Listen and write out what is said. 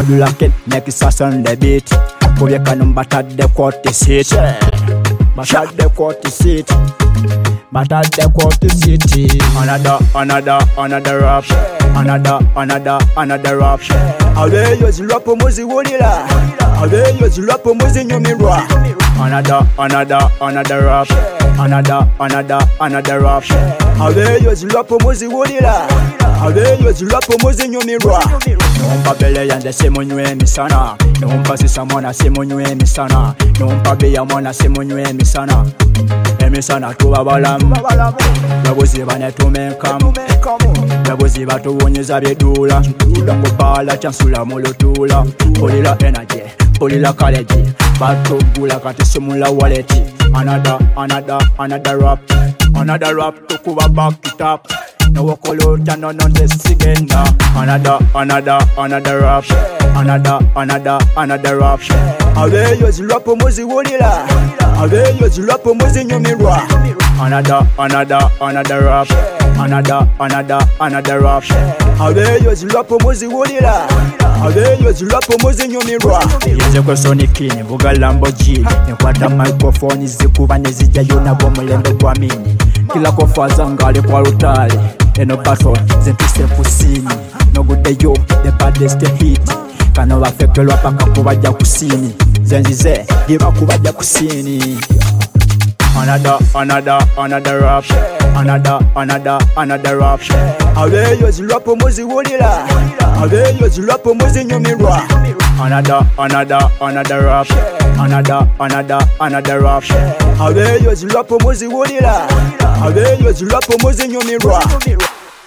body like it, make it sauce on the beat. Pour your cannon, but at the quarter seat. But at the quarter seat. But at the quarter city. Another rap. Another rap. Awe yo zilapo muzi wulila. Awe yo zilapo muzi nyumirwa. Another rap. Another rap. Awe yo zilapo muzi wulila. Awe yo zilapo muzi nyumirwa. Nompa bele yande semunywe misana. Nompa sisa mwana semunywe misana. Nompa beya mwana semunywe misana. Emisana tuwa balamu. Babuzi bane tumekamu. Babuzi batuwonyeza byedula. Idongo bala chansula mulutula. Polila energy, polila college. Batugula kati simula wallet. Another rap. Another rap tukuba back it up. No wakolo jano on the sigenda. Another rap. Another rap. Awe yo zilapo muzi wulila. Awe yo zilapo muzi nyumirwa. Another rap. Another rap. Awe yo zilapo muzi wulila. Awe yo zilapo muzi nyumirwa. Yeze kwa Sonicini vuga Lamborghini. Nkwata microphone zikuba nezija yona bo mulembe kwa mini. Kila kofaza ngale kwa rutali. Eno patrol zempise kusini. No good day yo the baddest hit. Kano bafekelwa paka kubaja kusini. Zenzize diba kubaja kusini. Another rap. Another rap. Awe yo zilapo muzi wulila. Awe yo zilapo muzi nyumirwa. Another rap. Another rap. Awe yo zilapo muzi wulila. Awe yo zilapo muzi nyumirwa.